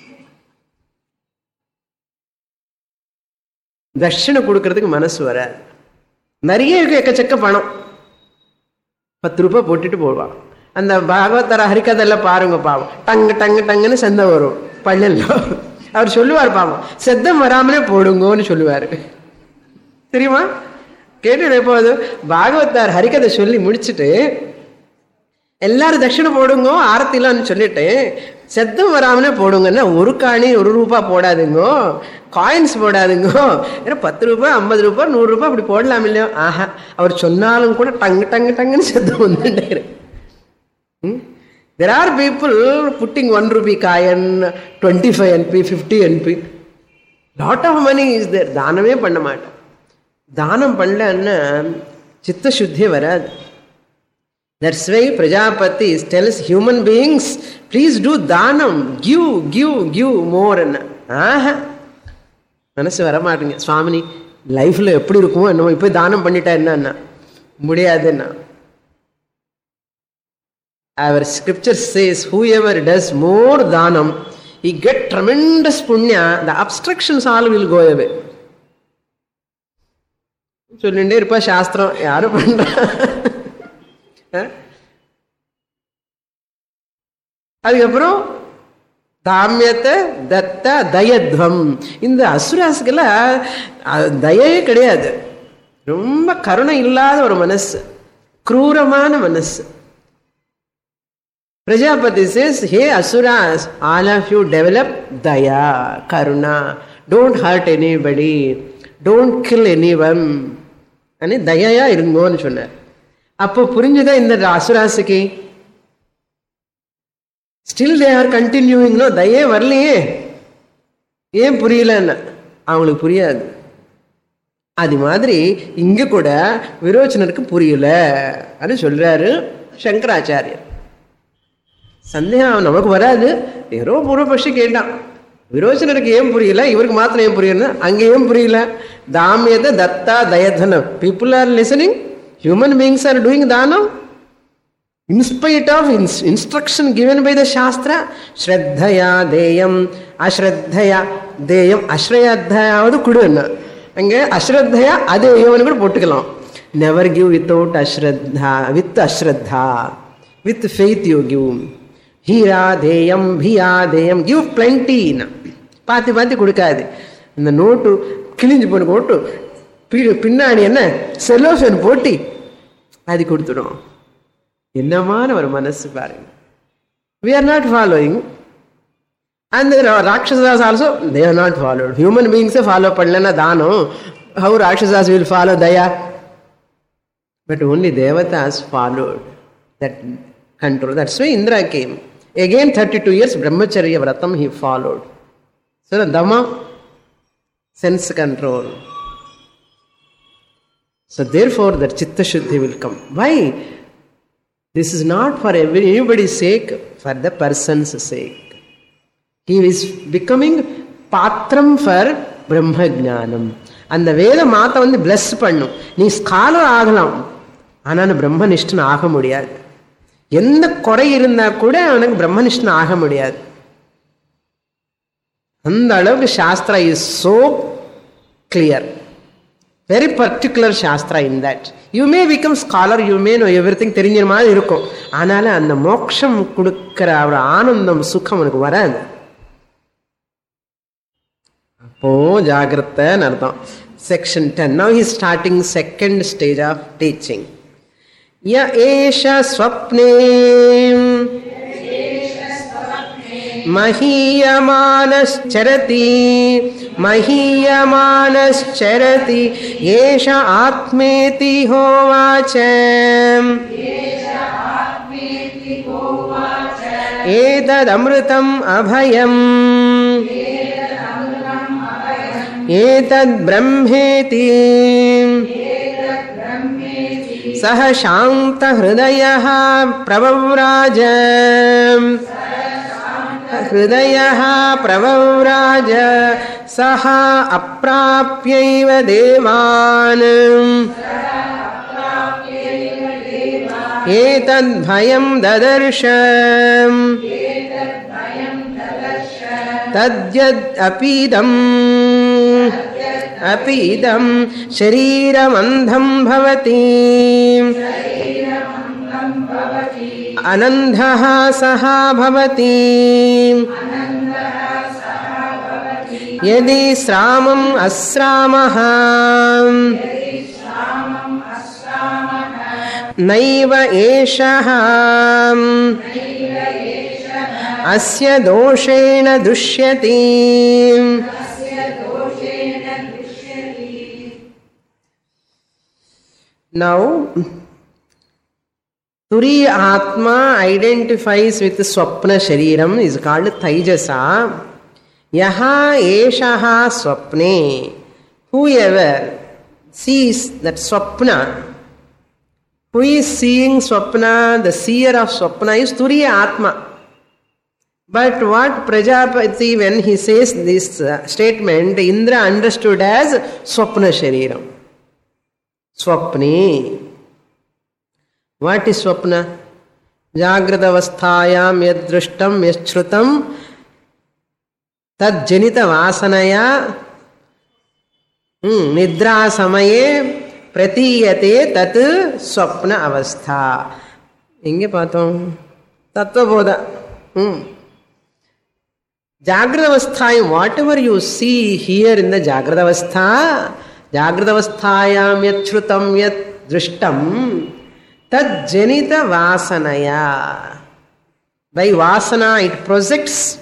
Darshana kudukkradhukku manasu varadu. Nariya ekachakka panam. 10 ரூபாய் போட்டுட்டு போடுவான். அந்த பாகவதர ஹரிகதெல்லாம் பாருங்க பாவம். டங்கு சந்தம் வரும் பள்ளல்ல. அவர் சொல்லுவார் பாவம், சத்தம் வராமலே போடுங்கன்னு சொல்லுவார். தெரியுமா? கேட்டு எப்போது பாகவதார் ஹரிகதை சொல்லி முடிச்சுட்டு எல்லாரும் தட்சிணை போடுங்க ஆரத்திலான்னு சொல்லிட்டு சத்தம் வராமலே போடுங்கன்னா 1 காணி 1 ரூபாய் போடாதுங்க, காயின்ஸ் போடாதுங்க, ஏன்னா 10 ரூபாய் 50 ரூபாய் 100 ரூபாய் அப்படி போடலாம் இல்லையோ. ஆஹா, அவர் சொன்னாலும் கூட டங்குன்னு சத்தம் வந்துட்டாரு. There are people putting 1 rupee coin, 25 NP, 50 NP. Lot of money is there. தானமே பண்ண மாட்டேன். தானம் பண்ணலன்னா சித்த சுத்தி வராது. That's why Prajapati tells human beings, please do dhanam, give more. ஆஹா, மனசு வர மாட்டேங்க. சுவாமினி லைஃப்ல எப்படி இருக்குமோ என்னமோ, இப்போ தானம் பண்ணிட்டா என்ன முடியாதுன்னா. Our scripture says, whoever does more dhanam, he get tremendous punya, the obstructions all will go away. சொல்லிண்டே இருப்பா சாஸ்திரம், யாரும் பண்றா. அதுக்கப்புறம் தாமியத்தை தத்த தயத்வம். இந்த அசுராசுக்கெல்லாம் தயவே கிடையாது. ரொம்ப கருணை இல்லாத ஒரு மனசு, क्रूरமான மனசு. Prajapati says, hey asuras, all of you develop daya, karuna, don't hurt anybody, don't kill anyone. ani dayaya irungonu சொன்னார். அப்போ புரிஞ்சுதா இந்த அசுராசுக்கு? Still they are continuing. No, தயே வரலையே, ஏன் புரியலன்னு அவங்களுக்கு புரியாது. அது மாதிரி இங்க கூட விரோச்சனருக்கு புரியல அப்படின்னு சொல்றாரு சங்கராச்சாரியர். சந்தேகம் நமக்கு வராது. ஏதோ பூர்வபக்ஷி கேட்டான், விரோச்சனருக்கு ஏன் புரியல, இவருக்கு மாத்திரம் ஏன் புரியல, அங்கே ஏன் புரியல? தாமியத தத்தா தயதனம். People are listening, Human beings are doing dana in spite of instruction given by the Shastra. Shraddhaya deyam, ashraddhaya deyam, ashrayadhaya kudu. And ashraddhaya adeyam. Never give without ashraddha, with ashraddha. With faith you give. Hira deyam, bhiya deyam, give plenty. Pati kudukadi. In the note to kilinji ponu kotu. பின்னாடி என்ன செலோஷன் போட்டி அது கொடுத்துடும். என்னமான ஒரு மனசு பாருங்க. We are not following and the Rakshasas also they are not followed. Human beings follow padlana danam. How Rakshasas will follow daya? But only Devatas followed that control. That's why Indra came. Again 32 years Brahmacharya Vratam he followed. So the Dhamma, sense control. So therefore the Chitta Shuddhi will come. Why? This is not for anybody's sake, for the person's sake. He is becoming patram for Brahma Jnanam. And the Veda Mata வந்து bless பண்ணும். நீ scholar ஆகலாம், ஆனால் பிரம்மனிஷ்டன் ஆக முடியாது. எந்த குறை இருந்தா கூட அவனுக்கு பிரம்மனிஷ்டன் ஆக முடியாது. அந்த அளவுக்கு shastra is so clear. Very particular Shastra in that. You may become scholar, you may know everything, தெரிஞ்ச மாதிரி இருக்கும். ஆனால அந்த மோட்சம் கொடுக்கிற ஒரு ஆனந்தம் சுகம் உனக்கு வராது. அப்போ ஜாகிரதைன்னு அர்த்தம். Section 10. Now he is starting second stage of teaching. Ya esha swapne महीयमानश्चरति एष आत्मेति होवाच एतदमृतम् अभयम् एतद्ब्रह्मेति सह शान्तहृदयः प्रवव्राज हृदयः प्रवव्राज सः अप्राप्यैव देवान् एतद्भयं ददर्श तद्यदपीदं शरीरमन्धं भवति अनन्धः सः भवति यदि श्रामम् अस्रामः नैव एषः अस्य दोषेण दृश्यति. Now Turiya Atma identifies with Swapna Shariram, is called Taijasa. Yaha Eshaha Swapne. Whoever sees that Swapna, who is seeing Swapna, the seer of Swapna is Turiya Atma. But what Prajapati, when he says this statement, Indra understood as Swapna Shariram. Swapne. What is Swapna? Jagradavasthayam yadrushtam yashrutam tad janita vasanaya nidra samaye pratiyate tat swapna avastha. Inge paathom tattva bodha. Jagradavasthayam, whatever you see here in the Jagradavastha, Jagradavasthayam yadrushtam yadrushtam tad janita vasanaya. By vasana it projects.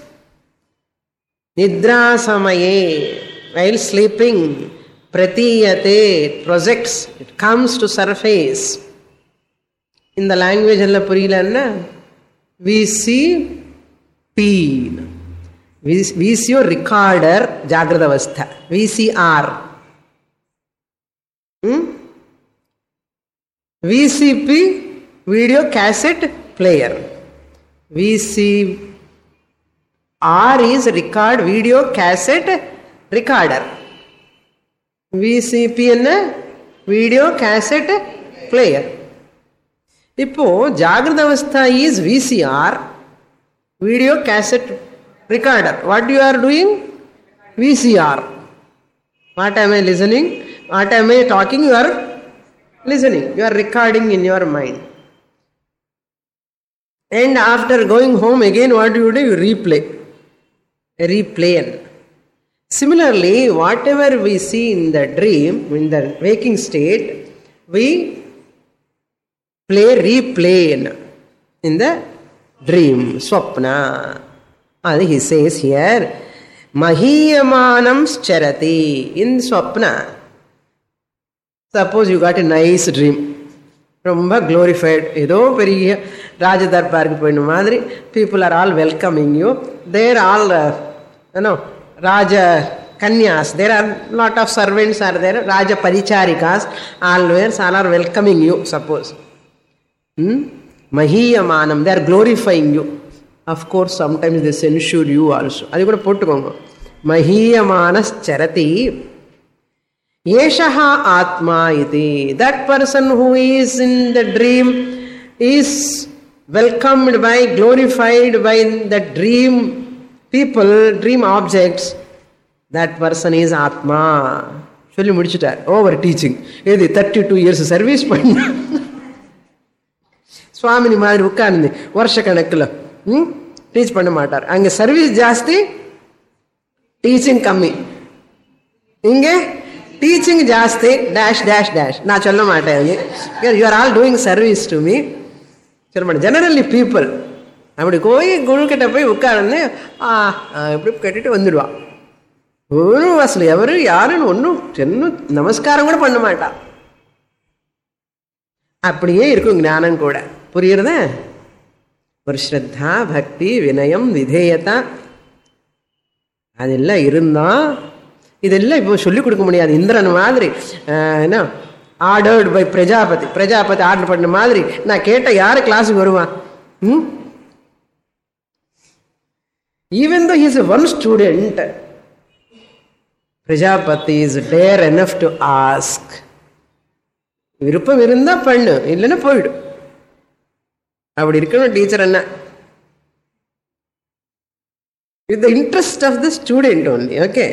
Nidra samaye, while sleeping, pratiyate, it projects, it comes to surface. In the language alla purilanna, we see P. We see your recorder, Jagradavastha. VCR. VCP, video cassette player. VCR is record video cassette recorder. VCP is video cassette player. இப்போ ஜாகிரத அவஸ்தா is VCR, video cassette recorder. What you are doing? VCR. What am I listening? What am I talking? You are listening. You are recording in your mind. And after going home again, what do? You replay. Replay. Similarly, whatever we see in the dream, in the waking state, we replay in the dream, swapna. And he says here, Mahiyamanam charati. In swapna, suppose you got a nice dream, ரொம்ப glorified, ஏதோ பெரிய ராஜதர்பாருக்கு போயின மாதிரி, people are all welcoming you, they're all Raja Kanyas, there are lot of servants are there, Raja Paricharikas, all are welcoming you, suppose. Mahiyamanam, they are glorifying you. Of course, sometimes they censure you also. அது கூட போட்டுக்கோங்க. Mahiyamanas charati. Yeshaha atma iti. That person who is in the dream is welcomed by, glorified by the dream people, dream objects. That person is atma. சொல்லி முடிச்சுட்டார். Over teaching. இது 32 years service பண்ண சுவாமினி மாதிரி உட்கார்ந்து வருஷ கணக்கில் டீச் பண்ண மாட்டார். அங்கே சர்வீஸ் ஜாஸ்தி, டீச்சிங் கம்மி. இங்கே டீச்சிங் ஜாஸ்தி, டேஷ் டேஷ் டேஷ். நான் சொல்ல மாட்டேன். You are all doing service to me சொல்ல மாட்டேன். ஜெனரலி பீப்புள் அப்படி குழுக்கிட்ட போய் உட்கார்ந்து இப்படி கேட்டுட்டு வந்துடுவான். ஒரு வசூல் எவரு யாருன்னு ஒன்றும் நமஸ்காரம் கூட பண்ண மாட்டான். அப்படியே இருக்கும் ஞானம் கூட. புரியுறத? ஒரு ஸ்ரத்தா, பக்தி, வினயம், விதேயதா அதெல்லாம் இருந்தா இதெல்லாம் இப்போ சொல்லிக் கொடுக்க முடியாது. இந்திரன் மாதிரி என்ன ordered by Prajapati, Prajapati order பண்ண மாதிரி நான் கேட்ட யாரு கிளாஸுக்கு வருவான்? Even though he is one student, Prajapati is dare enough to ask. விருப்பம் இருந்தா பண்ணு, இல்லைன்னா போயிடு. அப்படி இருக்கணும் டீச்சர். என்ன with the interest of the student only. Okay,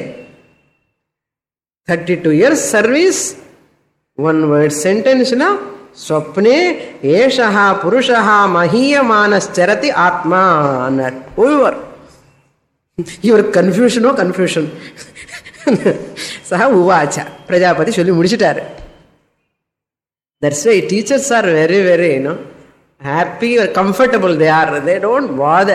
32 years service, one word sentence na swapne eshaha purushaha mahiyamanas charati atma. Not over. Your confusion or confusion. Saha uvacha Prajapati சொல்லி முடிச்சிட்டாரு. That's why teachers are very very happy or comfortable. They don't bother.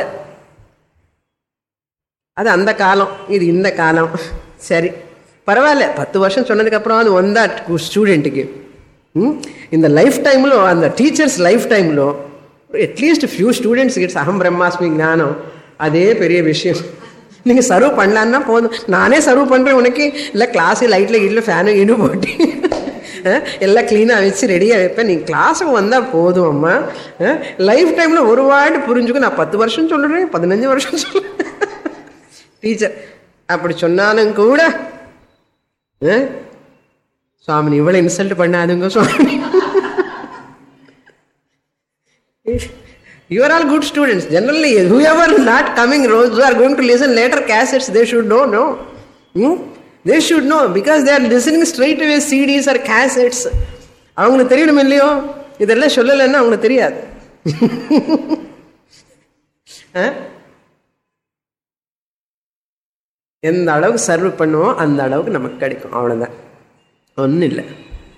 அது அந்த காலம், இது இந்த காலம். சரி பரவாயில்ல, 10 வருஷம் சொன்னதுக்கு அப்புறம் அது வந்தா ஸ்டூடெண்ட்டுக்கு இந்த லைஃப் டைம்లో, அந்த டீச்சர்ஸ் லைஃப் டைம்లో அட்லீஸ்ட் ஃபியூ ஸ்டூடெண்ட்ஸ் கிட்ஸ் அகம் பிரம்மாஸ்மி ஞானம். அதே பெரிய விஷயம். நீங்கள் சர்வ் பண்ணலான்னா போதும். நானே சர்வ் பண்ணுறேன் உனக்கு. இல்லை கிளாஸு லைட்டில் கீட்டில் ஃபேனு கீடு போட்டு எல்லாம் க்ளீனாக வச்சு ரெடியாக வைப்பேன். நீங்கள் கிளாஸுக்கு வந்தால் போதும் அம்மா. லைஃப் டைமில் ஒரு வார்டு புரிஞ்சுக்கும். நான் 10 வருஷம் சொல்கிறேன், 15 வருஷம் சொல்கிறேன். டீச்சர் அப்படி சொன்னாலும் கூட சுவாமி இவ்வளவு இன்சல்ட் பண்ணாதுங்க Swami. You are all good students. Generally, whoever not coming, those who are going to listen later cassettes, they should know. No, they should know because they are listening straight away CDs or cassettes. அவங்களுக்கு தெரியணும் இல்லையோ? இதெல்லாம் சொல்லலைன்னா அவங்களுக்கு தெரியாது. எந்த அளவுக்கு serve பண்ணுவோம் அந்த அளவுக்கு நமக்கு கிடைக்கும். அவ்வளோதான், ஒன்றும் இல்லை.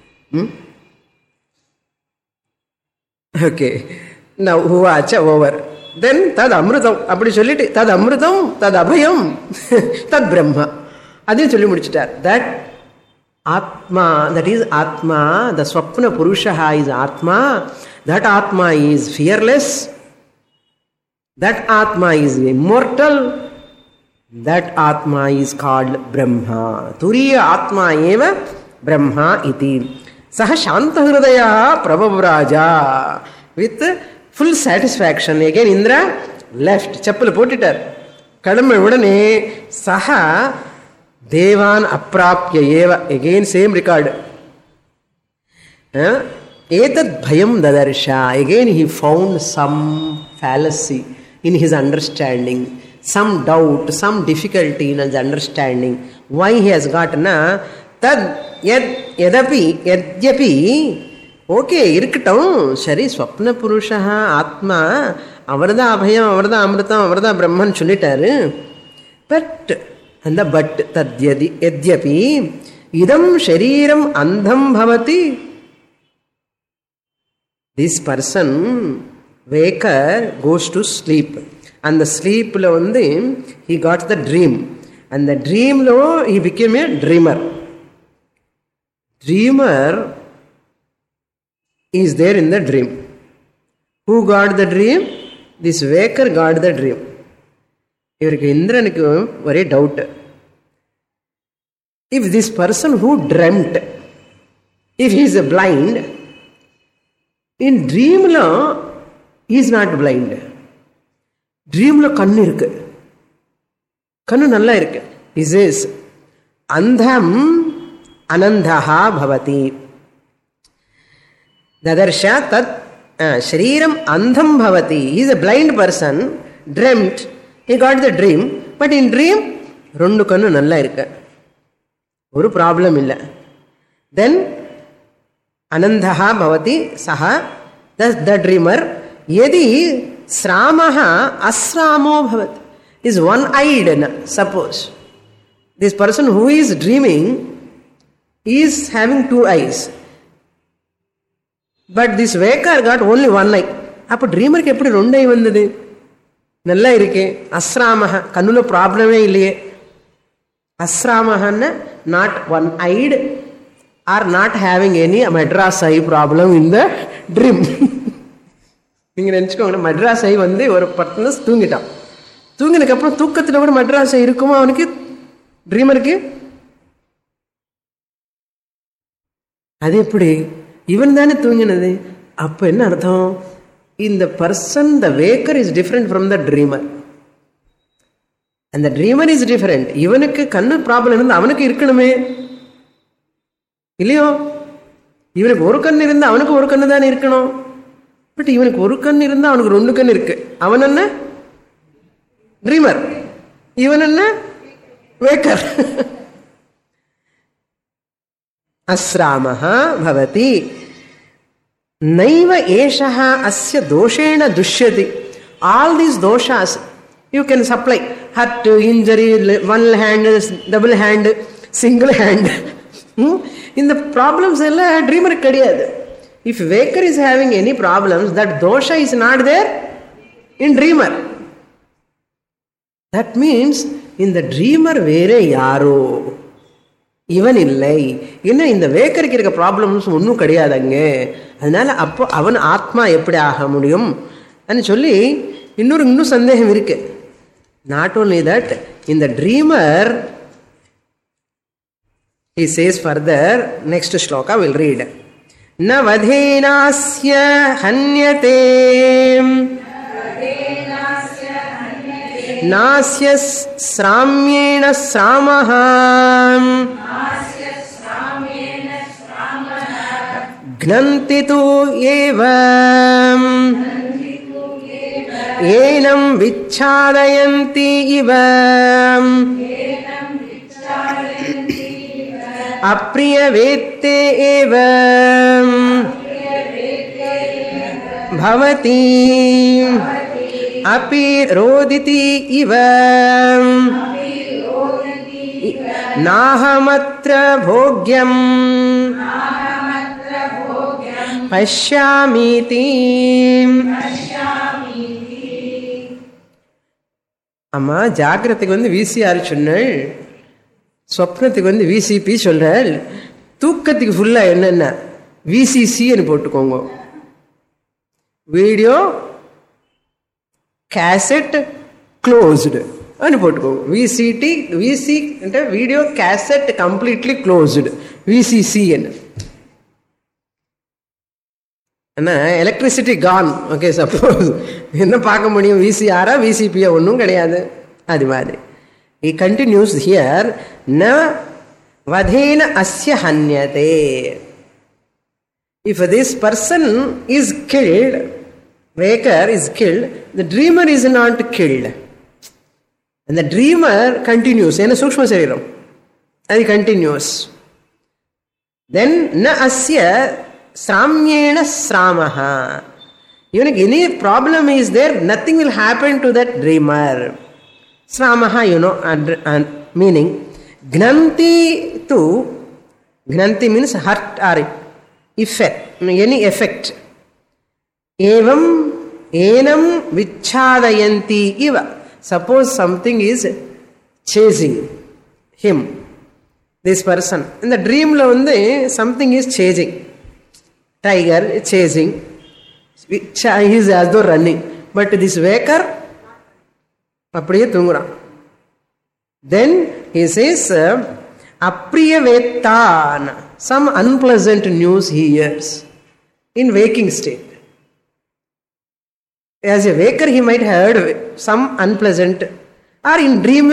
ஓகே, நான் ஹுவாச்ச ஓவர். தென் தது அமிர்தம் அப்படி சொல்லிட்டு தது அமிர்தம் தது அபயம் தத் பிரம்மா அதையும் சொல்லி முடிச்சுட்டார். That Atma, that is Atma, the ஸ்வப்ன புருஷா is Atma. That Atma is fearless. That Atma is immortal. That Atma is called Brahma. Turiya Atma eva Brahma iti. Saha Shanta Hridaya Prabhavraja. With full satisfaction. Again Indra left. Chappal pottitar. Kadam udane Saha Devan Aprapya eva. Again same record. Etat bhayam dadarsha. Again he found some fallacy in his understanding, some doubt, some difficulty in his understanding. Why he has got na tad yadyapi. Okay, irukkatum. Sari swapna purushaha atma avarda abhayam avarda amritam avarda brahman sollitaru. But tad yadyapi idam shariram andham bhavati. This person, waker, goes to sleep. And the sleep lo he got the dream. And the dream lo he became a dreamer. Dreamer is there in the dream. Who got the dream? This waker got the dream. Ivarku Indranikku very doubt. If this person who dreamt, if he is blind, in dream lo he is not blind. Dream lo kannu irukku. Kannu nalla irukku. He says, andham anandhaha bhavati. Dadarsha tad shariram andham bhavati. He is a blind person, dreamt, he got the dream, but in dream, rendu kannu nalla irukku. Oru problem illa. Then anandhaha bhavati saha, the dreamer, yadi sramaha asramo bhavati, is one-eyed, suppose. This person who is dreaming is having two eyes. But this waker got only one eye. அப்போ ட்ரீமருக்கு எப்படி ரெண்டு ஐ வந்தது? நல்லா இருக்கே. அஸ்ராமஹ, கண்ணுல ப்ராப்ளமே இல்லையே. அஸ்ராமஹன்னா not one-eyed or not having any madras eye problem in the dream. நீங்க நினைச்சுக்கோங்க, மட்ராஸ் ஐ வந்து ஒரு பர்சன் தூங்கிட்டான். தூங்கினதுக்கு அப்புறம் தூக்கத்தில் கூட மட்ராஸ் ஐ இருக்குமா அவனுக்கு, ட்ரீமருக்கு? அது எப்படி? இவன் தானே தூங்கினது. அப்போ என்ன அர்த்தம்? இந்த person, the waker is different from the dreamer. அந்த ட்ரீமர் இஸ் டிஃபரெண்ட். இவனுக்கு கண்ணு ப்ராப்ளம் இருந்து அவனுக்கு இருக்கணுமே இல்லையோ? இவனுக்கு ஒரு கண் இருந்தால் அவனுக்கு ஒரு கண்ணு தானே இருக்கணும். பட் இவனுக்கு ஒரு கண் இருந்தால் அவனுக்கு ரெண்டு கண் இருக்கு. அவன் என்ன ட்ரீமர், இவன் என்ன வேக்கர். அஸ்ராமஹ பவதி நைவ ஏஷஹ அஸ்ய தோஷேன துஷ்யதி. ஆல் தீஸ் தோஷாஸ் you can supply. Hurt, injury, one hand, double hand, single hand. இந்த ப்ராப்ளம்ஸ் எல்லாம் ட்ரீமருக்கு கிடையாது. If waker is having any problems, that தோஷா is not there in dreamer. That means இந்த ட்ரீமர் வேறே யாரோ, இவன் இல்லை. ஏன்னா இந்த வேக்கருக்கு இருக்க ப்ராப்ளம்ஸ் ஒன்றும் கிடையாதுங்க. அதனால அப்போ அவன் ஆத்மா எப்படி ஆக முடியும் சொல்லி இன்னும் சந்தேகம் இருக்கு. நாட் ஓன்லி தட், இந்த dreamer, he says further, next shloka will read, na vadhenasya hanyate nasya sramyena sramaha gnanti tu eva enam vichadayanti iva apriya vette eva bhavati api roditi iva nahamatra bhogyam பஷ்யாமீதி. அம்மா ஜாக்கிரத்துக்கு வந்து VCR சொன்னாள், சொப்னத்துக்கு வந்து VCB சொல்றாள், தூக்கத்துக்கு ஃபுல்லா என்னென்ன விசிசின்னு போட்டுக்கோங்க. வீடியோ கேசட் க்ளோஸ்டு போட்டுக்கோங்க. VCD VC video cassette completely closed, VCC என்ன எலக்ட்ரிசிட்டி கான். ஓகே, சப்போஸ் என்ன பார்க்க முடியும், விசிஆரா விசிபியா? ஒன்றும் கிடையாது. அது மாதிரி he continues here, na vadhena asya hanyate. If this person is killed, waker is killed, the dreamer is not killed. And the dreamer continues. Ena Sukshma Shariram. And it continues. Then, na asya sramyena sramaha. Even if any problem is there, nothing will happen to that dreamer. Sramaha, meaning, gnanti tu, gnanti means hurt or effect, any effect. Evam, enam vichadayanti iva. Suppose something is chasing him, this person. In the dream, something is chasing. Tiger is chasing. He is as though running. But this waker, then he says, apriyavetan, some unpleasant news he hears in waking state. As a waker, he might have heard some unpleasant, or in dream,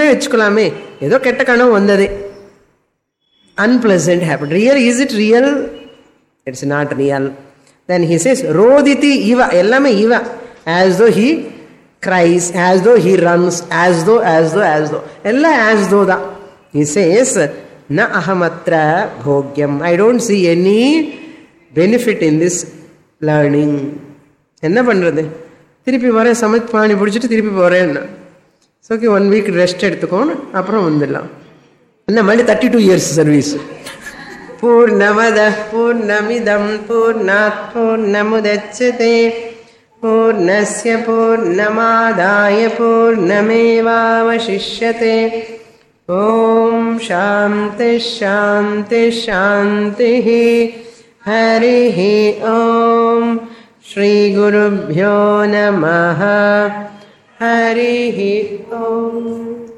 unpleasant happened. Real, is it real? It's not real. Then he says, Roditi iva, ellame iva, as though he cries, as though he runs, as though. Ella as though da. He says, na ahamatra bhogyam. I don't see any benefit in this learning. Enna pandrathu? Thirupi vare samat paani pudichittu thirupi poren. So, 1 week rest eduthukonnu, appuram vandilla. Enna mali 32 years service. Purnamada purnamidam purnat purnamudachyate purnasya purnamadaya purnamevavashishyate. Om Shanti Shanti Shanti Harihi Om Shri Gurubhyo Namaha Harihi Om.